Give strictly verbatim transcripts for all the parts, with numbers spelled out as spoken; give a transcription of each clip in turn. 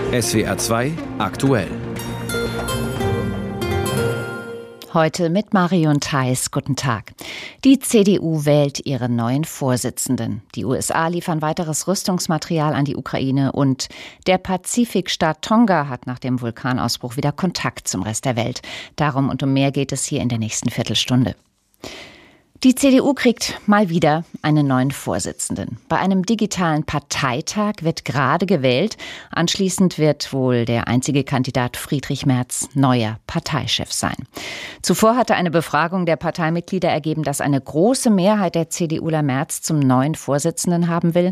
S W R zwei aktuell. Heute mit Marion Theis. Guten Tag. Die C D U wählt ihren neuen Vorsitzenden. Die U S A liefern weiteres Rüstungsmaterial an die Ukraine und der Pazifikstaat Tonga hat nach dem Vulkanausbruch wieder Kontakt zum Rest der Welt. Darum und um mehr geht es hier in der nächsten Viertelstunde. Die C D U kriegt mal wieder einen neuen Vorsitzenden. Bei einem digitalen Parteitag wird gerade gewählt. Anschließend wird wohl der einzige Kandidat Friedrich Merz neuer Parteichef sein. Zuvor hatte eine Befragung der Parteimitglieder ergeben, dass eine große Mehrheit der CDUler Merz zum neuen Vorsitzenden haben will.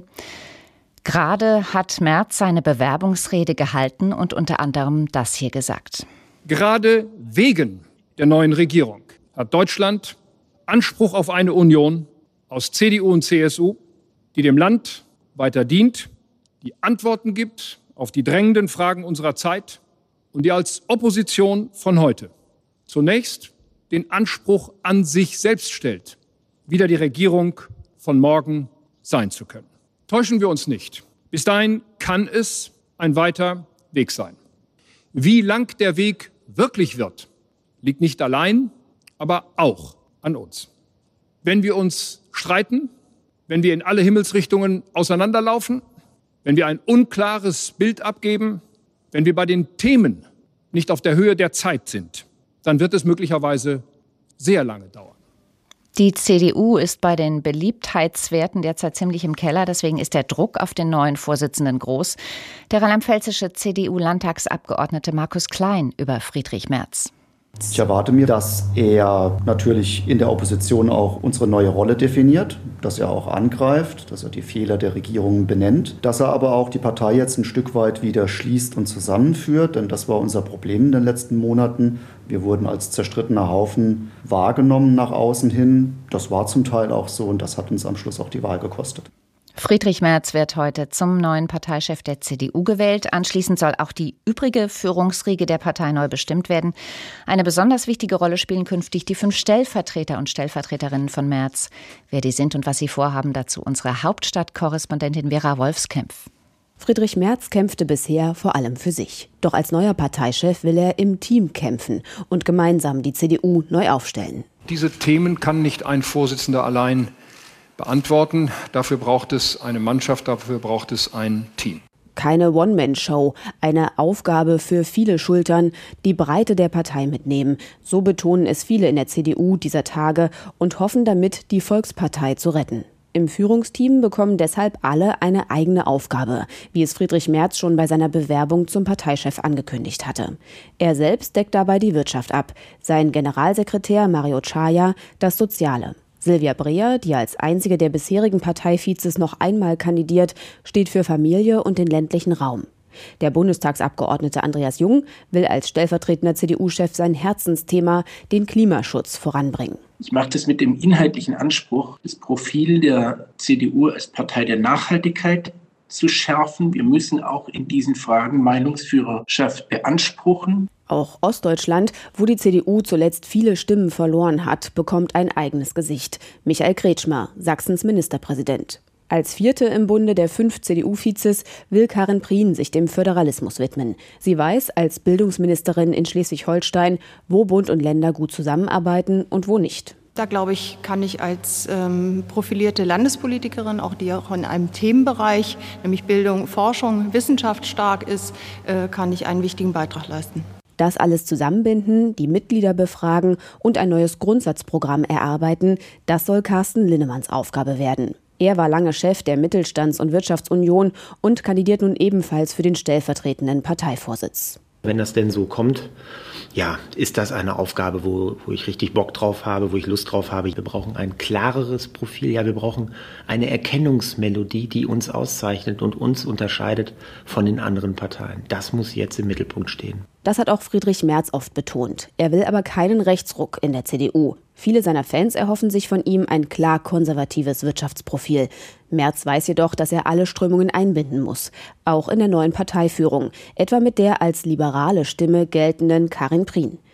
Gerade hat Merz seine Bewerbungsrede gehalten und unter anderem das hier gesagt. Gerade wegen der neuen Regierung hat Deutschland Anspruch auf eine Union aus C D U und C S U, die dem Land weiter dient, die Antworten gibt auf die drängenden Fragen unserer Zeit und die als Opposition von heute zunächst den Anspruch an sich selbst stellt, wieder die Regierung von morgen sein zu können. Täuschen wir uns nicht. Bis dahin kann es ein weiter Weg sein. Wie lang der Weg wirklich wird, liegt nicht allein, aber auch an uns. Wenn wir uns streiten, wenn wir in alle Himmelsrichtungen auseinanderlaufen, wenn wir ein unklares Bild abgeben, wenn wir bei den Themen nicht auf der Höhe der Zeit sind, dann wird es möglicherweise sehr lange dauern. Die C D U ist bei den Beliebtheitswerten derzeit ziemlich im Keller, deswegen ist der Druck auf den neuen Vorsitzenden groß. Der rheinland-pfälzische C D U-Landtagsabgeordnete Markus Klein über Friedrich Merz. Ich erwarte mir, dass er natürlich in der Opposition auch unsere neue Rolle definiert, dass er auch angreift, dass er die Fehler der Regierung benennt, dass er aber auch die Partei jetzt ein Stück weit wieder schließt und zusammenführt, denn das war unser Problem in den letzten Monaten. Wir wurden als zerstrittener Haufen wahrgenommen nach außen hin. Das war zum Teil auch so und das hat uns am Schluss auch die Wahl gekostet. Friedrich Merz wird heute zum neuen Parteichef der C D U gewählt. Anschließend soll auch die übrige Führungsriege der Partei neu bestimmt werden. Eine besonders wichtige Rolle spielen künftig die fünf Stellvertreter und Stellvertreterinnen von Merz. Wer die sind und was sie vorhaben, dazu unsere Hauptstadtkorrespondentin Vera Wolfskämpf. Friedrich Merz kämpfte bisher vor allem für sich. Doch als neuer Parteichef will er im Team kämpfen und gemeinsam die C D U neu aufstellen. Diese Themen kann nicht ein Vorsitzender allein beantworten. Dafür braucht es eine Mannschaft, dafür braucht es ein Team. Keine One-Man-Show, eine Aufgabe für viele Schultern, die Breite der Partei mitnehmen. So betonen es viele in der C D U dieser Tage und hoffen damit, die Volkspartei zu retten. Im Führungsteam bekommen deshalb alle eine eigene Aufgabe, wie es Friedrich Merz schon bei seiner Bewerbung zum Parteichef angekündigt hatte. Er selbst deckt dabei die Wirtschaft ab, sein Generalsekretär Mario Czaja das Soziale. Silvia Breher, die als einzige der bisherigen Parteivizes noch einmal kandidiert, steht für Familie und den ländlichen Raum. Der Bundestagsabgeordnete Andreas Jung will als stellvertretender C D U-Chef sein Herzensthema, den Klimaschutz, voranbringen. Ich mache das mit dem inhaltlichen Anspruch, das Profil der C D U als Partei der Nachhaltigkeit zu schärfen. Wir müssen auch in diesen Fragen Meinungsführerschaft beanspruchen. Auch Ostdeutschland, wo die C D U zuletzt viele Stimmen verloren hat, bekommt ein eigenes Gesicht. Michael Kretschmer, Sachsens Ministerpräsident. Als vierte im Bunde der fünf C D U-Vizes will Karin Prien sich dem Föderalismus widmen. Sie weiß als Bildungsministerin in Schleswig-Holstein, wo Bund und Länder gut zusammenarbeiten und wo nicht. Da, glaube ich, kann ich als ähm, profilierte Landespolitikerin, auch die auch in einem Themenbereich, nämlich Bildung, Forschung, Wissenschaft stark ist, äh, kann ich einen wichtigen Beitrag leisten. Das alles zusammenbinden, die Mitglieder befragen und ein neues Grundsatzprogramm erarbeiten, das soll Carsten Linnemanns Aufgabe werden. Er war lange Chef der Mittelstands- und Wirtschaftsunion und kandidiert nun ebenfalls für den stellvertretenden Parteivorsitz. Wenn das denn so kommt, ja, ist das eine Aufgabe, wo, wo ich richtig Bock drauf habe, wo ich Lust drauf habe. Wir brauchen ein klareres Profil, ja, wir brauchen eine Erkennungsmelodie, die uns auszeichnet und uns unterscheidet von den anderen Parteien. Das muss jetzt im Mittelpunkt stehen. Das hat auch Friedrich Merz oft betont. Er will aber keinen Rechtsruck in der C D U. Viele seiner Fans erhoffen sich von ihm ein klar konservatives Wirtschaftsprofil. Merz weiß jedoch, dass er alle Strömungen einbinden muss, auch in der neuen Parteiführung, etwa mit der als liberale Stimme geltenden Karin Prien.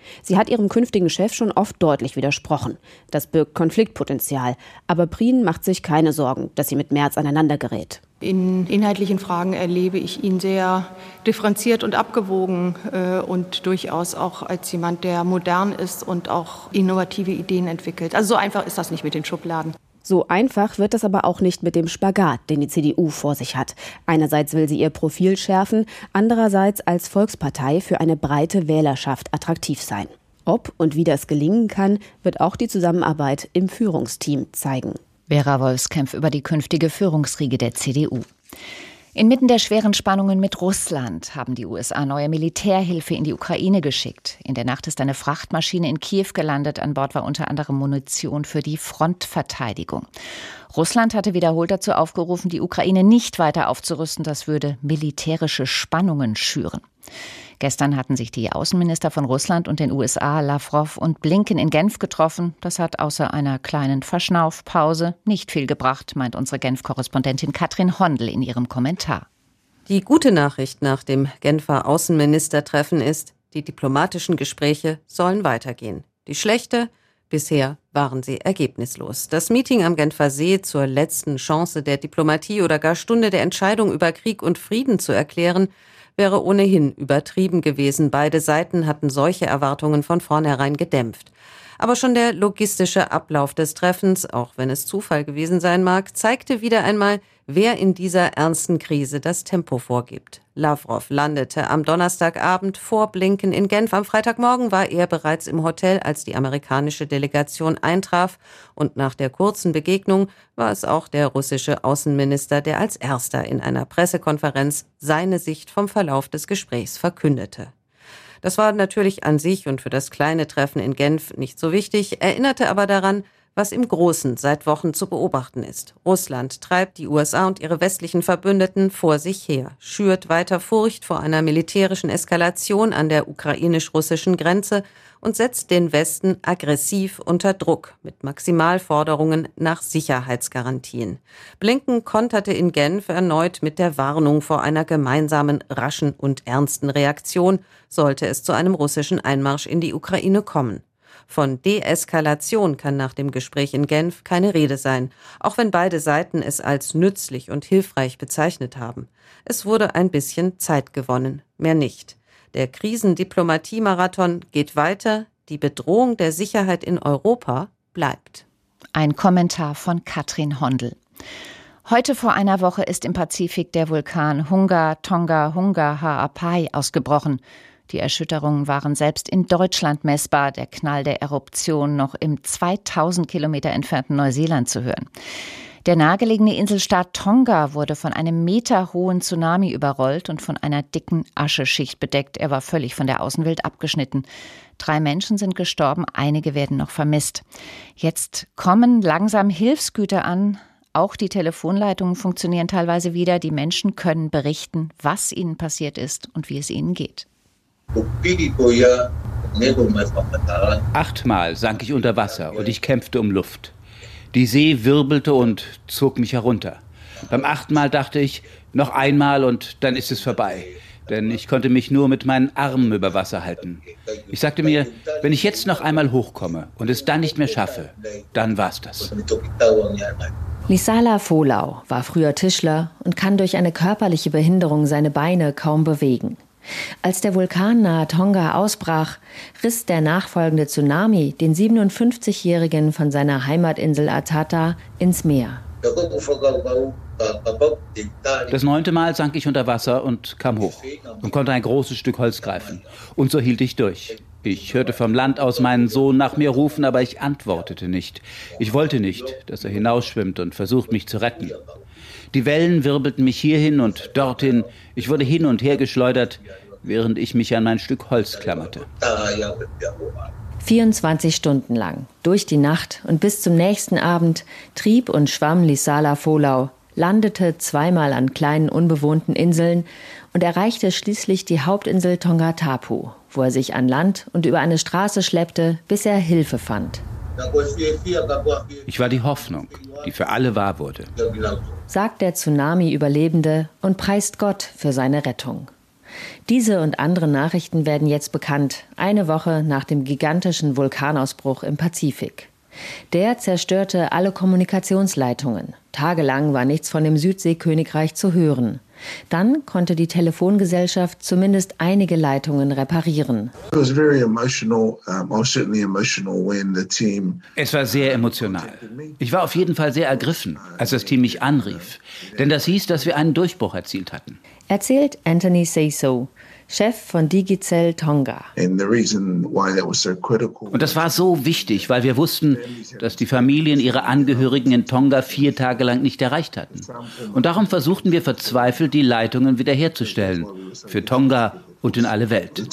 Sie hat ihrem künftigen Chef schon oft deutlich widersprochen. Das birgt Konfliktpotenzial. Aber Prien macht sich keine Sorgen, dass sie mit Merz aneinander gerät. In inhaltlichen Fragen erlebe ich ihn sehr differenziert und abgewogen äh, und durchaus auch als jemand, der modern ist und auch innovative Ideen entwickelt. Also so einfach ist das nicht mit den Schubladen. So einfach wird das aber auch nicht mit dem Spagat, den die C D U vor sich hat. Einerseits will sie ihr Profil schärfen, andererseits als Volkspartei für eine breite Wählerschaft attraktiv sein. Ob und wie das gelingen kann, wird auch die Zusammenarbeit im Führungsteam zeigen. Vera Wolfskämpf über die künftige Führungsriege der C D U. Inmitten der schweren Spannungen mit Russland haben die U S A neue Militärhilfe in die Ukraine geschickt. In der Nacht ist eine Frachtmaschine in Kiew gelandet. An Bord war unter anderem Munition für die Frontverteidigung. Russland hatte wiederholt dazu aufgerufen, die Ukraine nicht weiter aufzurüsten. Das würde militärische Spannungen schüren. Gestern hatten sich die Außenminister von Russland und den U S A, Lavrov und Blinken, in Genf getroffen. Das hat außer einer kleinen Verschnaufpause nicht viel gebracht, meint unsere Genf-Korrespondentin Katrin Hondel in ihrem Kommentar. Die gute Nachricht nach dem Genfer Außenministertreffen ist, die diplomatischen Gespräche sollen weitergehen. Die schlechte: bisher waren sie ergebnislos. Das Meeting am Genfer See zur letzten Chance der Diplomatie oder gar Stunde der Entscheidung über Krieg und Frieden zu erklären, wäre ohnehin übertrieben gewesen. Beide Seiten hatten solche Erwartungen von vornherein gedämpft. Aber schon der logistische Ablauf des Treffens, auch wenn es Zufall gewesen sein mag, zeigte wieder einmal, wer in dieser ernsten Krise das Tempo vorgibt. Lavrov landete am Donnerstagabend vor Blinken in Genf. Am Freitagmorgen war er bereits im Hotel, als die amerikanische Delegation eintraf. Und nach der kurzen Begegnung war es auch der russische Außenminister, der als erster in einer Pressekonferenz seine Sicht vom Verlauf des Gesprächs verkündete. Das war natürlich an sich und für das kleine Treffen in Genf nicht so wichtig, erinnerte aber daran, was im Großen seit Wochen zu beobachten ist. Russland treibt die U S A und ihre westlichen Verbündeten vor sich her, schürt weiter Furcht vor einer militärischen Eskalation an der ukrainisch-russischen Grenze und setzt den Westen aggressiv unter Druck mit Maximalforderungen nach Sicherheitsgarantien. Blinken konterte in Genf erneut mit der Warnung vor einer gemeinsamen, raschen und ernsten Reaktion, sollte es zu einem russischen Einmarsch in die Ukraine kommen. Von Deeskalation kann nach dem Gespräch in Genf keine Rede sein, auch wenn beide Seiten es als nützlich und hilfreich bezeichnet haben. Es wurde ein bisschen Zeit gewonnen, mehr nicht. Der Krisendiplomatie-Marathon geht weiter, die Bedrohung der Sicherheit in Europa bleibt. Ein Kommentar von Katrin Hondel. Heute vor einer Woche ist im Pazifik der Vulkan Hunga Tonga Hunga Ha'apai ausgebrochen. Die Erschütterungen waren selbst in Deutschland messbar, der Knall der Eruption noch im zweitausend Kilometer entfernten Neuseeland zu hören. Der nahegelegene Inselstaat Tonga wurde von einem meterhohen Tsunami überrollt und von einer dicken Ascheschicht bedeckt. Er war völlig von der Außenwelt abgeschnitten. Drei Menschen sind gestorben, einige werden noch vermisst. Jetzt kommen langsam Hilfsgüter an. Auch die Telefonleitungen funktionieren teilweise wieder. Die Menschen können berichten, was ihnen passiert ist und wie es ihnen geht. Achtmal sank ich unter Wasser und ich kämpfte um Luft. Die See wirbelte und zog mich herunter. Beim achten Mal dachte ich, noch einmal und dann ist es vorbei. Denn ich konnte mich nur mit meinen Armen über Wasser halten. Ich sagte mir, wenn ich jetzt noch einmal hochkomme und es dann nicht mehr schaffe, dann war's das. Lisala Volau war früher Tischler und kann durch eine körperliche Behinderung seine Beine kaum bewegen. Als der Vulkan nahe Tonga ausbrach, riss der nachfolgende Tsunami den siebenundfünfzigjährigen von seiner Heimatinsel Atata ins Meer. Das neunte Mal sank ich unter Wasser und kam hoch und konnte ein großes Stück Holz greifen. Und so hielt ich durch. Ich hörte vom Land aus meinen Sohn nach mir rufen, aber ich antwortete nicht. Ich wollte nicht, dass er hinausschwimmt und versucht, mich zu retten. Die Wellen wirbelten mich hierhin und dorthin. Ich wurde hin und her geschleudert, während ich mich an mein Stück Holz klammerte. vierundzwanzig Stunden lang, durch die Nacht und bis zum nächsten Abend, trieb und schwamm Lisala Volau, landete zweimal an kleinen unbewohnten Inseln und erreichte schließlich die Hauptinsel Tongatapu, wo er sich an Land und über eine Straße schleppte, bis er Hilfe fand. Ich war die Hoffnung, die für alle wahr wurde, sagt der Tsunami-Überlebende und preist Gott für seine Rettung. Diese und andere Nachrichten werden jetzt bekannt, eine Woche nach dem gigantischen Vulkanausbruch im Pazifik. Der zerstörte alle Kommunikationsleitungen. Tagelang war nichts von dem Südseekönigreich zu hören. Dann konnte die Telefongesellschaft zumindest einige Leitungen reparieren. Es war sehr emotional. Ich war auf jeden Fall sehr ergriffen, als das Team mich anrief. Denn das hieß, dass wir einen Durchbruch erzielt hatten. Erzählt Anthony Seiso, Chef von Digicel Tonga. Und das war so wichtig, weil wir wussten, dass die Familien ihre Angehörigen in Tonga vier Tage lang nicht erreicht hatten. Und darum versuchten wir verzweifelt, die Leitungen wiederherzustellen. Für Tonga und in alle Welt.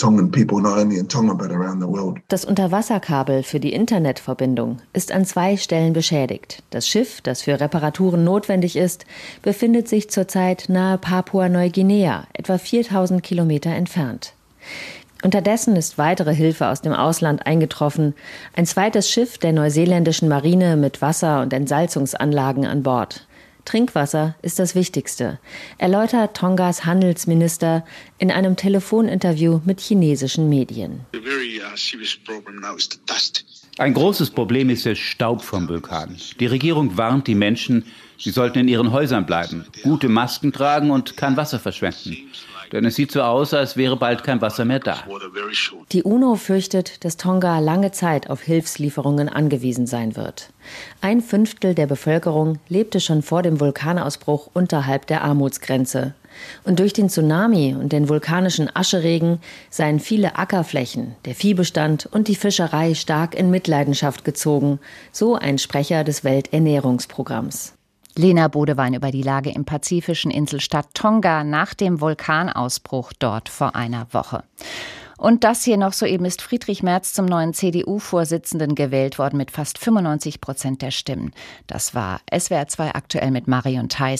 Das Unterwasserkabel für die Internetverbindung ist an zwei Stellen beschädigt. Das Schiff, das für Reparaturen notwendig ist, befindet sich zurzeit nahe Papua-Neuguinea, etwa viertausend Kilometer entfernt. Unterdessen ist weitere Hilfe aus dem Ausland eingetroffen. Ein zweites Schiff der neuseeländischen Marine mit Wasser- und Entsalzungsanlagen an Bord. Trinkwasser ist das Wichtigste, erläutert Tongas Handelsminister in einem Telefoninterview mit chinesischen Medien. Ein großes Problem ist der Staub vom Vulkan. Die Regierung warnt die Menschen, sie sollten in ihren Häusern bleiben, gute Masken tragen und kein Wasser verschwenden. Denn es sieht so aus, als wäre bald kein Wasser mehr da. Die UNO fürchtet, dass Tonga lange Zeit auf Hilfslieferungen angewiesen sein wird. Ein Fünftel der Bevölkerung lebte schon vor dem Vulkanausbruch unterhalb der Armutsgrenze. Und durch den Tsunami und den vulkanischen Ascheregen seien viele Ackerflächen, der Viehbestand und die Fischerei stark in Mitleidenschaft gezogen, so ein Sprecher des Welternährungsprogramms. Lena Bodewein über die Lage im pazifischen Inselstaat Tonga nach dem Vulkanausbruch dort vor einer Woche. Und das hier noch soeben ist Friedrich Merz zum neuen C D U-Vorsitzenden gewählt worden mit fast fünfundneunzig Prozent der Stimmen. Das war S W R zwei aktuell mit Marion Theis.